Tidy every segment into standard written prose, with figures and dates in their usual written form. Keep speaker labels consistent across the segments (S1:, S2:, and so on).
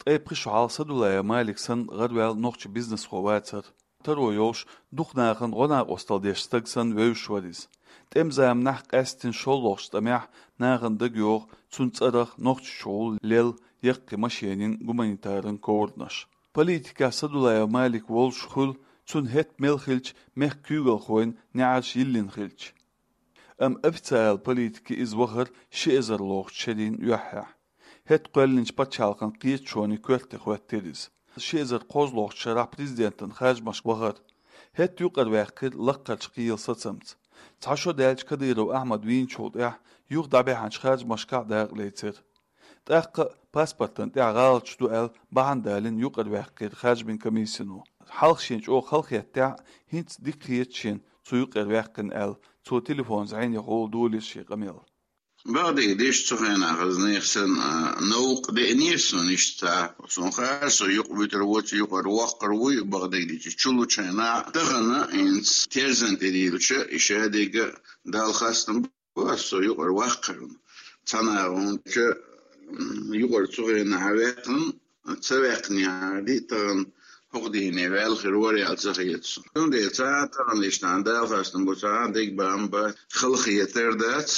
S1: قيبقش عالصدولا مالك سن غدوال نوخش بيزنس خواتر ترو يوش دخناخن غناق وستال ديشتغسن ويوش وديز تمزام نح قاستن شولوش تميح ناغن دقيوغ تنصرخ نوخش شول ليل يقي مشينين گومانيتارن كوردنش بوليتيكا صدولا مالك ولش خل تن هت ملخلش مخ كيغل خوين نعاش يلين خلش ابتال بوليتيكي از وخر شئزر لوغ شدين يحيح هت قلنش باتشالقن قيت شوني كورت خواتيريز شئزر قوزلوغ شرع بريزيدنتن خارج مش وخر هت يقر واقر لقرش قيل ساتسمت تعشو دالش كديرو احمد وين شول يوغ دابي حنش خارج مشكع داغ ليتر تاق باسبورتن تاع غالش دوال بان دالن يقر واقر خارج من كميسينو حلخشينش او خلخيت تاع هنت ديكريتشين تو يقر واقن تو تليفون زعين يقول دولش يقميل
S2: بعد ديش تخينا غزنيخسن نوق دينيسون اشتا سون خاصو يقبت روت يقر وقر وي بعد ديش تشلو تشينا تغنا انس تيرزن تديلش اشاديغ دال خاستن باسو يقر وقر تناون ك يقر تخينا عواتن تسويقني عادي تغن هقديني والخيروري على تخيتس دون دي تاعن ليشتان دال خاستن بوتا ديك بامبا خلخيه تردات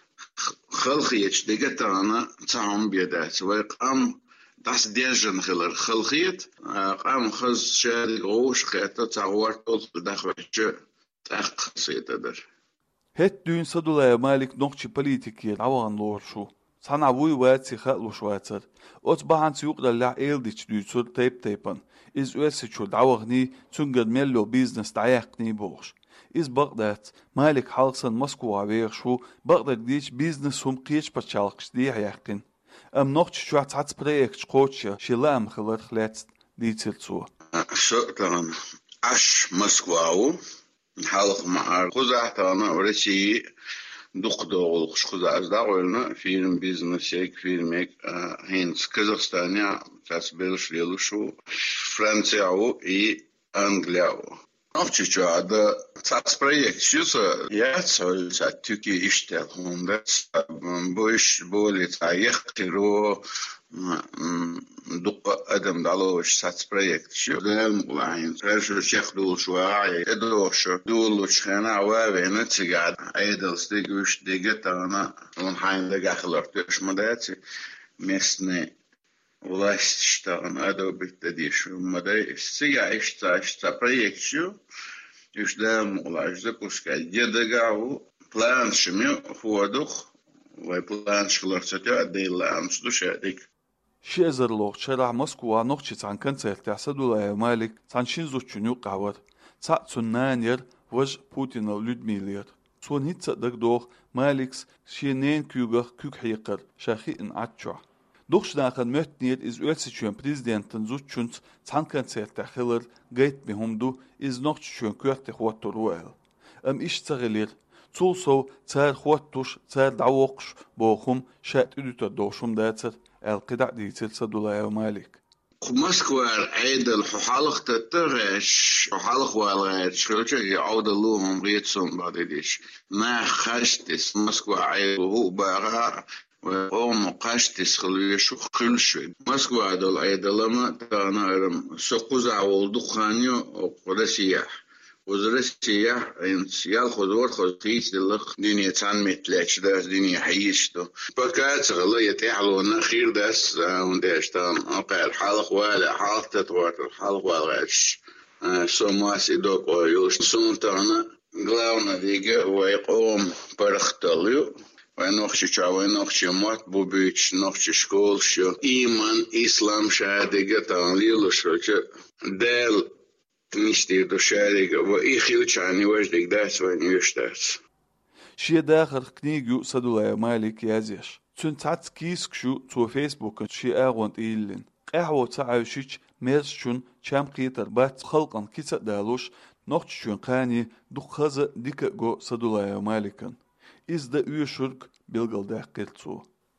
S2: خلخيتش دقتانا تعم بيدات ويقام داس ديجن خلر خلخيت قام خز شاري غوش قيتا تعورت داخوش تاق سيتدر
S1: هت دون صدولا مالك نوخشي بوليتيكي عوان لورشو صنع وي واتسي خلو شواتر اوت باهان سيوقدر لا ايلديش دوتسور تيبن از اوسيشو دعوغني تنقد ميلو بيزنس دعيقني بوغش إز بغداد مالك حالسن مسكو عبير شو بغداد ديش بيزنس هم قيش بتشالقش دي يحقن نوخش شو عتعت بريكش قوتشا شلام خلر خلات دي تلتسو
S2: شو تغن عش مسكواو حالق مع خزع تغن ورشي دوق دوغلقش خزع ازداغولنا فيلم بيزنس هيك فيلم هينس كازاخستانيا تاسبيلش ليلوشو فرنسياو اي انجلياو Novčiću, da sad projekt šusa, ja sam sad tycker istället om det. Bolje tajekro, دوق أدم دالوش سات بريكت شو دام وعين رجل شيخ دول شوية إدوش دول شخنا وابين تجعد أيدل ستيجوش ديجت أنا ونحين دجا خلرتش مداتي مسني ولا اشتغل أدو بتديش مدى سيا اشتا بريكت شو يشدام ولا أجدكوش كجدجاو بلان شميو هو دوخ وبلان شخلرتها ديل أمس دوشاديك
S1: شيزر لوغ شرع موسكو نوخشي تان كنسر تعسدو مالك تان شينزو تشنيو قاور تا تسنانير وج بوتين ولودميلير سون هيت صدق دوغ مالكس شينين كيوغر كيوك حيقر شاخي ان عتشوع دوغش داخل مهتنير إز أولسيشون بريزيدنتن زوتشونت تان كنسر تاخلر غيت بهمدو إز نوخشون كورتي خواتو روال إش تغلير تولسو تار خواتوش تار دعوقش بوخم شات إدوتا دوشم داتر القدع دي تلسة دولا مالك
S2: مسكوار عيدل حالق تترش حالق والغايت شكوشة يعود اللهم غيتسون بعد ديش ما خاشتس مسكوار عيدل هو باغا وقوم قاشتس خلويشو خلشو مسكوار دول عيدل لما تانا سقوزع والدخانيو وقرسياح وزرسياح يال خضور خطيش دلخ دنيا تان متلاش داس دنيا حيشتو بكات غلا يتعلو نخير داس ونداش تان أقال حلق ولا حلق تتواتر حلق والغاش سوماسي دوك ويوش سونتانا غلاونا ديجا ويقوم برختليو ونوخشي شاوي نوخشي مات بوبيتش نوخشي شكول شو إيمان إسلام شاديجا تان ليلو شو دال نشتي دوشاريك وإيخيوش عني وجدك داس وين يشتاس
S1: شي داخل كنيجو صدولا مالك يازيش تون تعت كيسك شو تو فيسبوك شي اغوانت إيلين قهوة تعاوشيش ميرس شون شام قيتر بات خلقان كيسا دالوش نوخت شون قاني دو خزا ديكا جو صدولا مالكن إز دا يوشورك بيلغل داقيلتو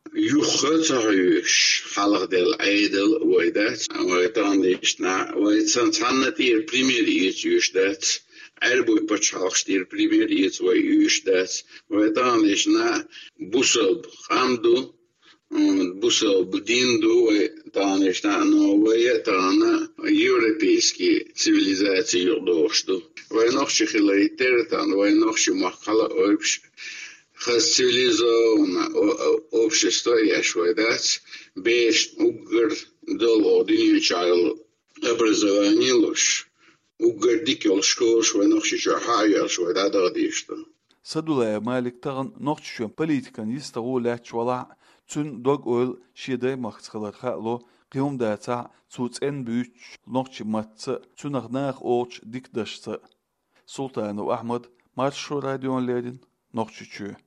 S2: يخطعيش حلق دل عيدل ويدات ويتانديشنا ويتسانتانتير بريميريت يشدات عربوي بچالشتير بريميريت ويشدات ويتانديشنا بوسب خامدو Бусел Будинду, Танешна новые, Тана, европейские цивилизации юрдошду. Войнохши хилайтер, Тан, войнохши махала общ. Хас цивилизованное общество, я шведец, беш угр доло, диничайл образование луж. Угр дикел школ, войнохши шахая, шведа дадишто.
S1: Sadulaya Malik tağın noqçuşun politikan yistağı ləhçvala tün dog oil şiday maqçqalar xalo qiyum data çuçen büyük noqçı matsı tünaqnaq oç dikdaşsı Sultanı Ahmed Marşu Radyon Ledin noqçuçu